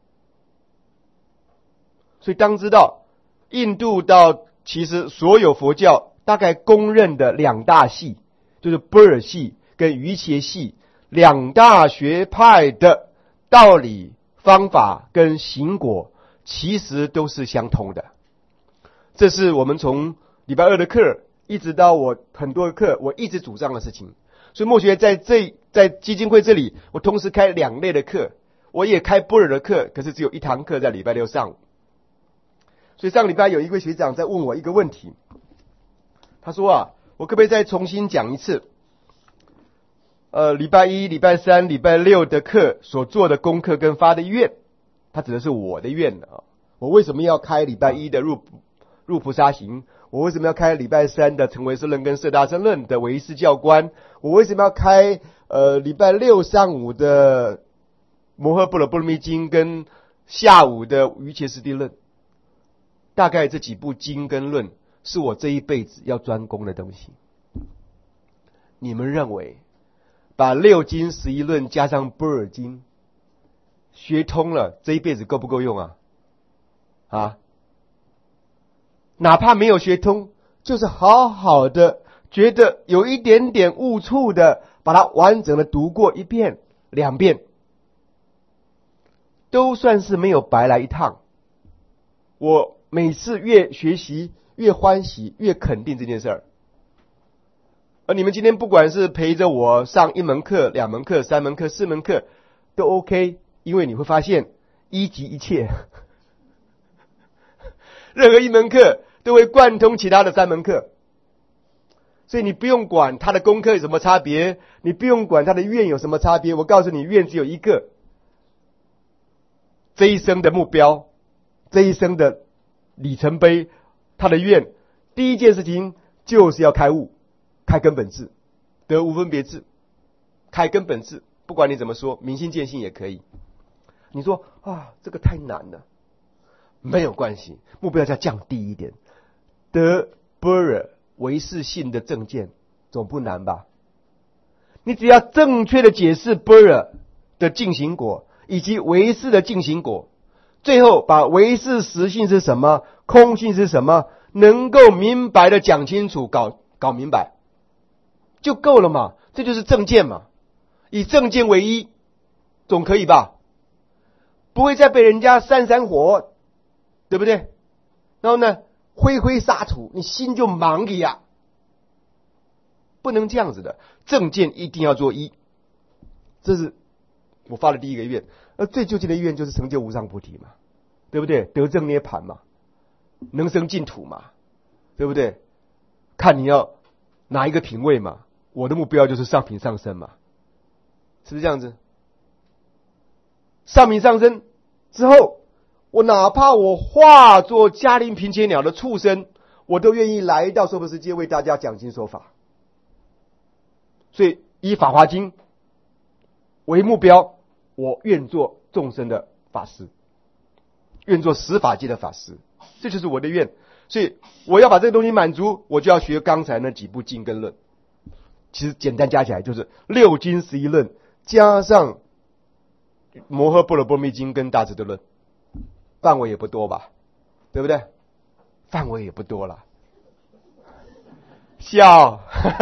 所以当知道印度到其实所有佛教大概公认的两大系，就是般若系跟瑜伽系两大学派的道理、方法跟行果，其实都是相通的。这是我们从礼拜二的课一直到我很多的课，我一直主张的事情。所以默学在这在基金会这里，我同时开两类的课，我也开般若的课，可是只有一堂课在礼拜六上午。所以上礼拜有一位学长在问我一个问题，他说啊，我可不可以再重新讲一次？呃，礼拜一、礼拜三、礼拜六的课所做的功课跟发的愿，他指的是我的愿啊。我为什么要开礼拜一的入入菩萨行？我为什么要开礼拜三的成唯识论跟摄大乘论的唯识教观？我为什么要开呃礼拜六上午的摩诃般若波罗蜜经跟下午的瑜伽师地论？大概这几部经跟论是我这一辈子要专攻的东西。你们认为把六经十一论加上般若经学通了，这一辈子够不够用啊？啊？哪怕没有学通，就是好好的觉得有一点点误触的，把它完整的读过一遍、两遍，都算是没有白来一趟。我每次越学习越欢喜，越肯定这件事儿。而你们今天不管是陪着我上一门课、两门课、三门课、四门课都 OK， 因为你会发现一即一切，任何一门课都会贯通其他的三门课，所以你不用管他的功课有什么差别，你不用管他的愿有什么差别。我告诉你，愿只有一个，这一生的目标，这一生的里程碑，他的愿第一件事情就是要开悟，开根本智，得无分别智，开根本智。不管你怎么说，明心见性也可以。你说啊，这个太难了，没有关系，目标要降低一点，得般若唯识性的正见，总不难吧？你只要正确的解释般若的进行果以及唯识的进行果，最后把唯识实性是什么，空性是什么，能够明白的讲清楚，搞搞明白就够了嘛。这就是正见嘛，以正见为一，总可以吧？不会再被人家煽煽火，对不对？然后呢，挥挥杀土，你心就忙了呀。不能这样子的，正见一定要做一。这是我发的第一个愿，而最究竟的愿就是成就无上菩提嘛，对不对？得正涅盘嘛，能生净土嘛，对不对？看你要哪一个品位嘛。 我的目标就是上品上升嘛，是不是这样子？上品上升之后，我哪怕我化作迦陵频伽鸟的畜生，我都愿意来到娑婆世界为大家讲经说法。所以以法华经为目标，我愿做众生的法师，愿做十法界的法师，这就是我的愿。所以我要把这个东西满足，我就要学刚才那几部经跟论。其实简单加起来就是六经十一论加上摩诃般若波罗蜜经跟大智度论，范围也不多吧，对不对？范围也不多了。笑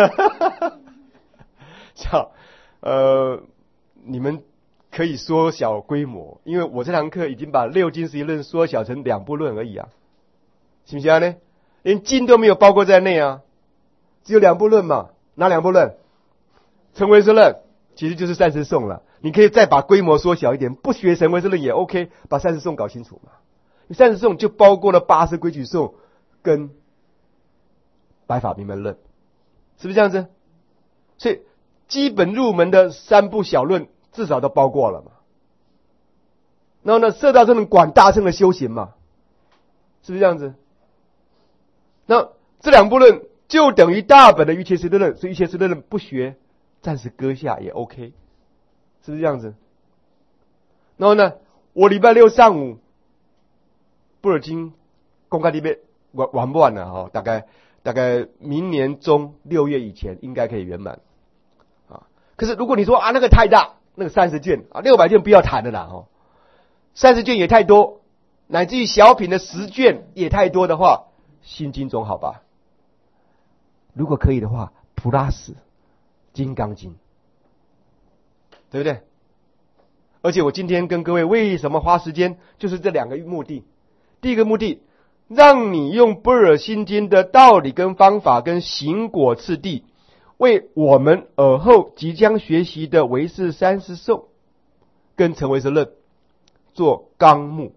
笑呃你们可以缩小规模，因为我这堂课已经把六经十一论缩小成两部论而已啊，行不行啊呢？连经都没有包括在内啊，只有两部论嘛。哪两部论？成唯识论其实就是三十颂了，你可以再把规模缩小一点，不学成唯识论也 OK， 把三十颂搞清楚嘛。三十颂就包括了八识规矩颂跟百法明门论，是不是这样子？所以基本入门的三部小论至少都包括了嘛。然后呢，摄大乘管大乘的修行嘛，是不是这样子？那这两部论就等于大本的瑜伽师地论，所以瑜伽师地论不学，暂时搁下也 OK， 是不是这样子？然后呢，我礼拜六上午般若经公开里面完完不完了哈？大概大概明年中六月以前应该可以圆满啊。可是如果你说啊那个太大，那个三十卷啊六百卷不要谈了啦哦，三十卷也太多，乃至于小品的十卷也太多的话，心经总好吧？如果可以的话，普拉斯金刚经，对不对？而且我今天跟各位为什么花时间，就是这两个目的。第一个目的，让你用般若心经的道理跟方法跟行果次第，为我们尔后即将学习的唯识三十颂跟成唯识论做纲目，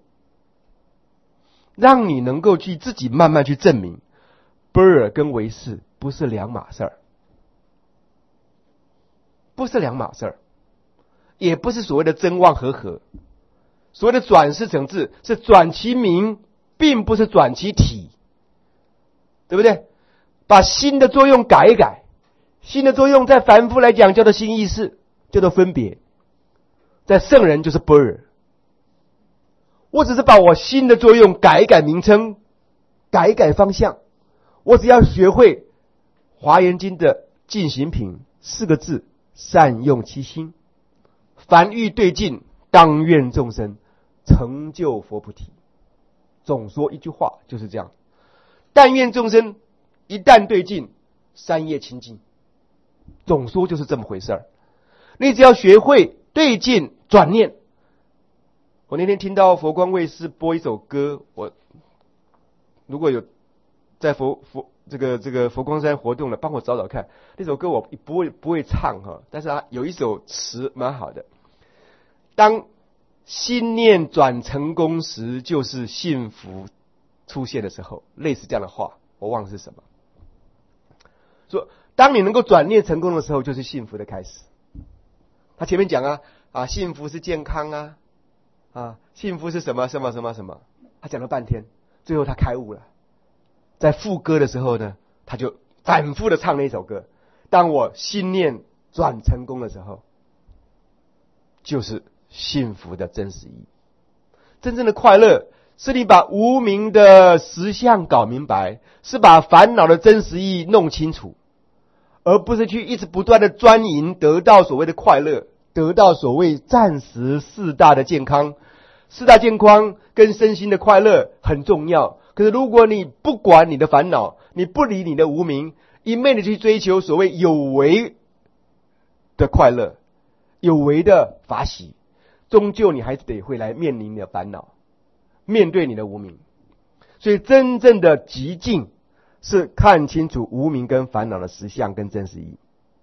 让你能够去自己慢慢去证明般若跟唯识不是两码事儿，不是两码事儿，也不是所谓的真妄合合。所谓的转识成智是转其名，并不是转其体，对不对？把心的作用改一改，心的作用在凡夫来讲叫做心意识，叫做分别，在圣人就是般若。我只是把我心的作用改一改名称，改一改方向，我只要学会华严经的进行品四个字，善用其心，凡欲对境，当愿众生成就佛菩提。总说一句话就是这样，但愿众生一旦对境，三业清净。总说就是这么回事儿。你只要学会对境转念。我那天听到佛光卫视播一首歌，我如果有在佛佛这个这个佛光山活动了，帮我找找看。那首歌我不会不会唱哈，但是它有一首词蛮好的。当心念转成功时，就是幸福出现的时候，类似这样的话，我忘了是什么。说当你能够转念成功的时候，就是幸福的开始。他前面讲啊啊，幸福是健康啊啊，幸福是什么什么什么什么，他讲了半天，最后他开悟了。在副歌的时候呢，他就反复的唱那首歌。当我心念转成功的时候，就是幸福的真实意义。真正的快乐是你把无明的实相搞明白，是把烦恼的真实意义弄清楚，而不是去一直不断的钻营得到所谓的快乐，得到所谓暂时四大的健康。四大健康跟身心的快乐很重要，可是如果你不管你的烦恼，你不理你的无明，一昧的去追求所谓有为的快乐，有为的法喜，终究你还是得会来面临你的烦恼，面对你的无明。所以真正的极静是看清楚无明跟烦恼的实相跟真实意义。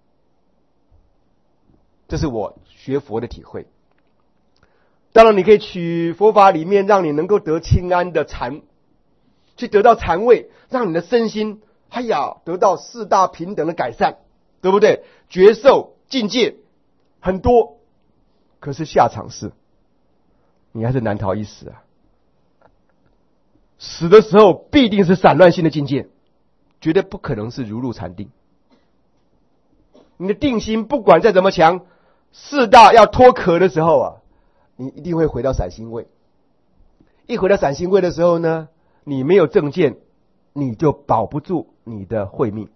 这是我学佛的体会。当然你可以取佛法里面让你能够得清安的禅，去得到禅味，让你的身心哎呀得到四大平等的改善， 对不对？觉受境界很多，可是下场是你还是难逃一死啊。死的时候必定是散乱性的境界，绝对不可能是如入禅定。你的定心不管再怎么强，四大要脱壳的时候啊，你一定会回到散心位。一回到散心位的时候呢，你没有正见，你就保不住你的慧命。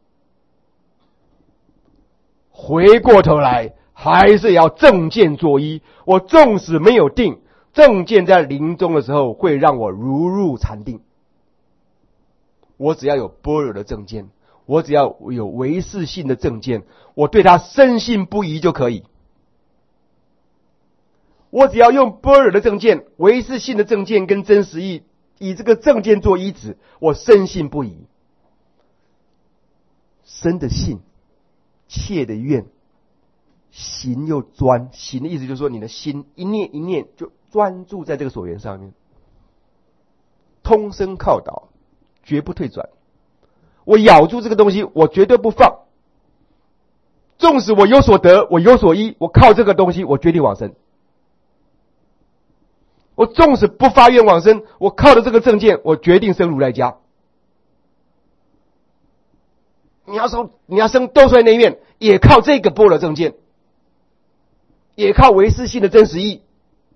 回过头来还是要正见作依。我纵使没有定，正见在临终的时候会让我如入禅定。我只要有般若的正见，我只要有唯识性的正见，我对他深信不疑就可以。我只要用般若的正见、唯识性的正见跟真实义，以这个正见做依止，我深信不疑。深的信，切的愿，行又专。行的意思就是说，你的心一念一念就专注在这个所缘上面，通身靠倒，绝不退转。我咬住这个东西，我绝对不放。纵使我有所得，我有所依，我靠这个东西，我决定往生。我纵使不发愿往生，我靠着这个正见，我决定生如来家。你要生，你要生斗率内院，也靠这个般若正见，也靠唯识性的真实义。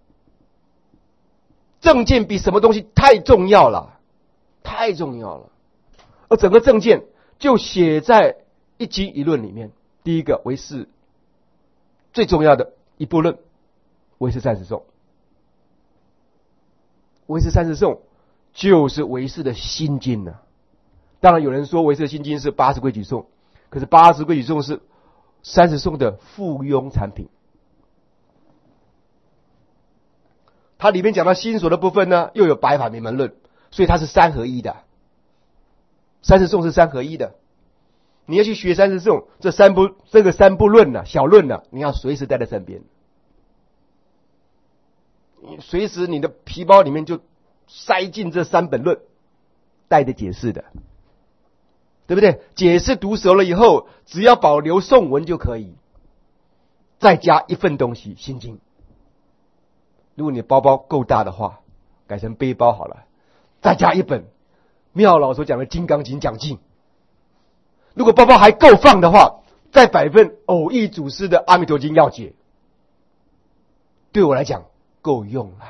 正见比什么东西太重要了，太重要了。而整个正见就写在一经一论里面。第一个唯识最重要的一部论，唯识三十颂。唯识三十颂就是唯识的心经啊。当然有人说唯识的心经是八十规矩颂，可是八十规矩颂是三十颂的附庸产品。它里面讲到心所的部分呢，又有百法明门论，所以它是三合一的。三十颂是三合一的。你要去学三十颂，这三部这个三部论呢、啊，小论呢、啊，你要随时带在身边。随时你的皮包里面就塞进这三本论，带着解释的，对不对？解释读熟了以后，只要保留颂文就可以，再加一份东西，心经。如果你的包包够大的话，改成背包好了，再加一本妙老所讲的《金刚经》讲经。如果包包还够放的话，再摆份偶益祖师的《阿弥陀经要解》，对我来讲够用了。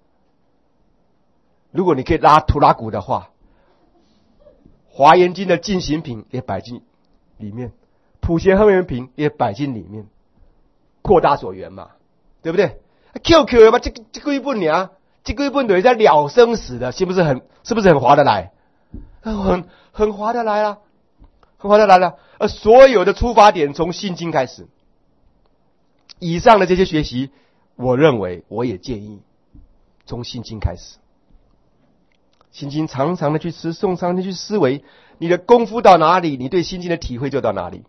如果你可以拉图拉鼓的话，华严经的进行品也摆进里面，普贤恒愿品也摆进里面，扩大所缘嘛，对不对 ？Q Q 嘛，这这个一本呢，这个一本等于在了生死的，是不是很是不是很划得来？很很划得来啦，很划得来了。而所有的出发点从心经开始，以上的这些学习，我认为我也建议从心经开始。心经常常的去吃诵，常常的去思维，你的功夫到哪里，你对心经的体会就到哪里。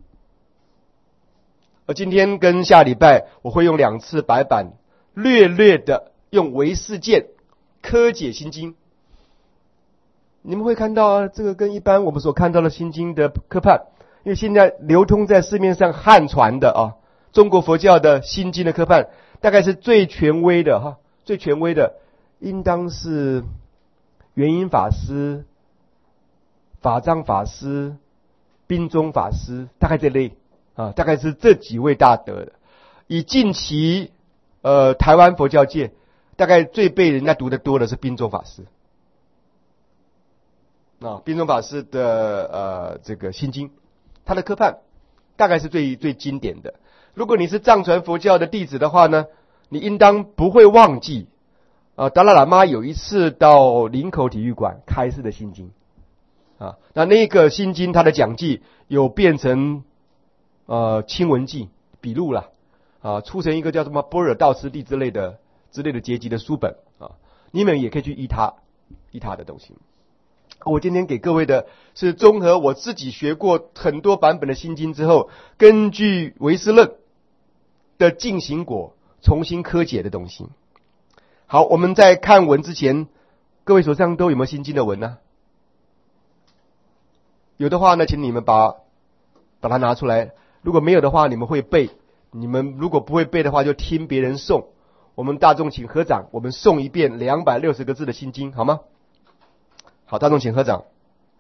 而今天跟下礼拜，我会用两次白板，略略的用唯识见科解心经。你们会看到啊，这个跟一般我们所看到的心经的科判，因为现在流通在市面上汉传的啊，中国佛教的心经的科判，大概是最权威的哈，最权威的应当是圆音法师、法藏法师、宾中法师，大概这类啊，大概是这几位大德的。以近期呃台湾佛教界，大概最被人家读得多的是宾中法师啊，宾中法师的呃这个心经，他的科判大概是最最经典的。如果你是藏传佛教的弟子的话呢，你应当不会忘记。啊，达赖喇嘛有一次到林口体育馆开示的心经，啊，那那个心经它的讲记有变成呃清文记笔录了，啊，出成一个叫什么般若道师地之类的之类的结集的书本啊，你们也可以去依它依它的东西。我今天给各位的是综合我自己学过很多版本的心经之后，根据唯识论的进行果重新科解的东西。好，我们在看文之前，各位手上都有没有心经的文呢？有的话呢，请你们把把它拿出来。如果没有的话，你们会背。你们如果不会背的话，就听别人诵。我们大众请合掌，我们诵一遍两百六十个字的心经，好吗？好，大众请合掌。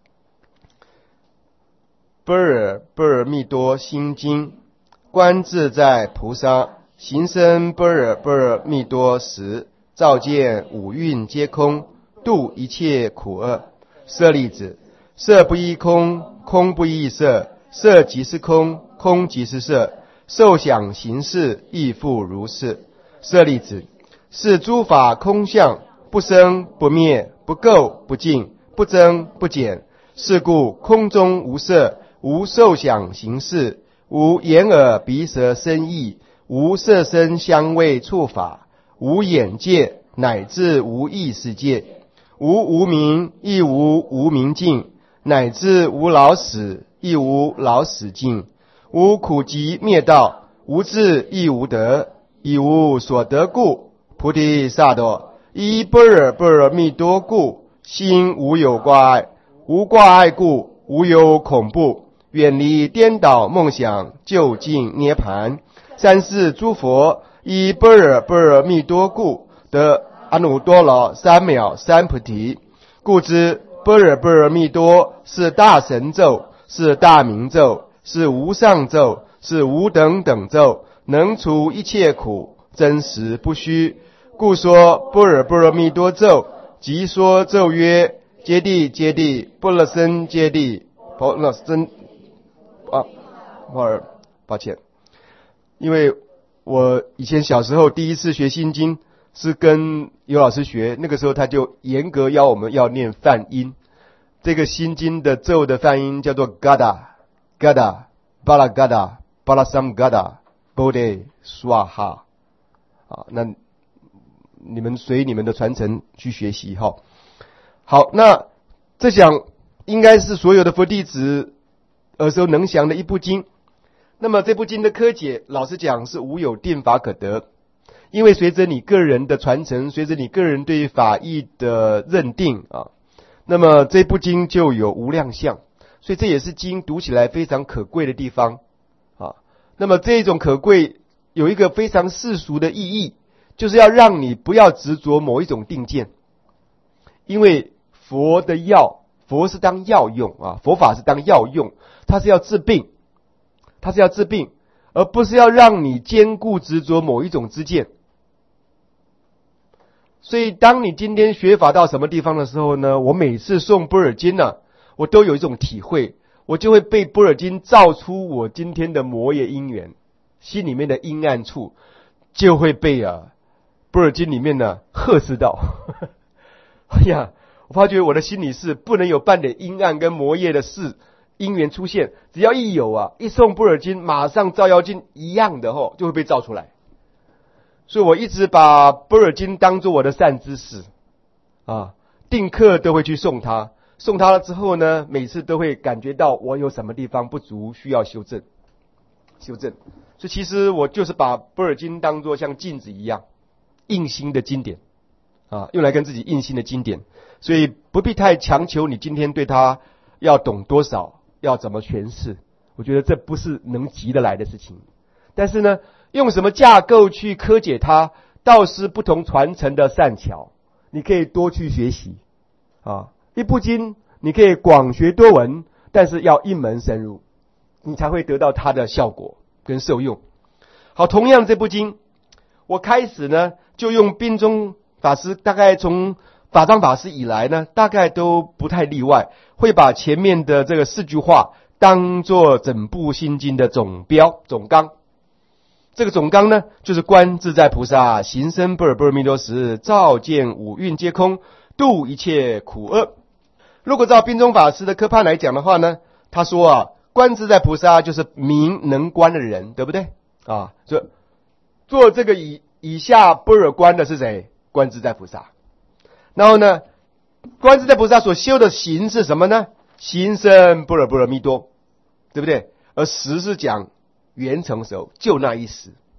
般若波罗蜜多心经，观自在菩萨行深般若波罗蜜多时，照见五蕴皆空，度一切苦厄。舍利子，色不异空，空不异色，色即是空，空即是色，受想行识亦复如是。舍利子，是诸法空相，不生不灭，不垢不净，不增不减。是故空中无色，无受想行识，无眼耳鼻舌身意，无色声香味触法，无眼界，乃至无意识界，无无明，亦无无明尽，乃至无老死，亦无老死尽，无苦集灭道，无智亦无得，以无所得故，菩提萨埵，依般若波罗蜜多故，心无有挂碍，无挂碍故，无有恐怖，远离颠倒梦想，究竟涅盘。三世诸佛依般若波罗蜜多故，得阿耨多罗三藐三菩提。故知般若波罗蜜多是大神咒，是大明咒，是无上咒，是无等等咒，能除一切苦，真实不虚。故说般若波罗蜜多咒，即说咒曰：揭谛揭谛，般若僧揭谛，般若僧啊，不好，抱歉，因为我以前小时候第一次学心经是跟尤老师学，那个时候他就严格要我们要念梵音。这个心经的咒的梵音叫做 Gada Gada Bala Gada Bala Sam Gada Bodhi Swaha 啊，那你们随你们的传承去学习哈。好，那这讲应该是所有的佛弟子耳熟能详的一部经。那么这部经的科解，老实讲是无有定法可得，因为随着你个人的传承，随着你个人对法义的认定啊，那么这部经就有无量相，所以这也是经读起来非常可贵的地方啊。那么这种可贵有一个非常世俗的意义，就是要让你不要执着某一种定见，因为佛的药，佛是当药用啊，佛法是当药用，它是要治病。它是要治病，而不是要让你坚固执着某一种知见。所以当你今天学法到什么地方的时候呢，我每次诵般若经呢，我都有一种体会，我就会被般若经照出我今天的魔业因缘，心里面的阴暗处就会被啊般若经里面呢呵斥到。哎呀，我发觉我的心里是不能有半点阴暗跟魔业的事因缘出现，只要一有啊，一诵般若经，马上照妖镜一样的吼，就会被照出来。所以我一直把般若经当作我的善知识啊，定课都会去诵它，诵它了之后呢，每次都会感觉到我有什么地方不足，需要修正，修正。所以其实我就是把般若经当作像镜子一样，印心的经典啊，用来跟自己印心的经典。所以不必太强求你今天对它要懂多少。要怎么诠释？我觉得这不是能急得来的事情。但是呢，用什么架构去科解它，倒是不同传承的善巧。你可以多去学习啊。一部经你可以广学多闻，但是要一门深入，你才会得到它的效果跟受用。好，同样这部经，我开始呢就用宾中法师，大概从法藏法师以来呢，大概都不太例外，会把前面的这个四句话当作整部心经的总标总纲。这个总纲呢，就是观自在菩萨行深般若波罗蜜多时，照见五蕴皆空，度一切苦厄。如果照宾中法师的科判来讲的话呢，他说啊，观自在菩萨就是明能观的人，对不对啊？就做这个以以下般若观的是谁？观自在菩萨。然后呢，观自在菩萨所修的行是什么呢？行深般若波罗蜜多，对不对？而时是讲圆成熟，就那一时。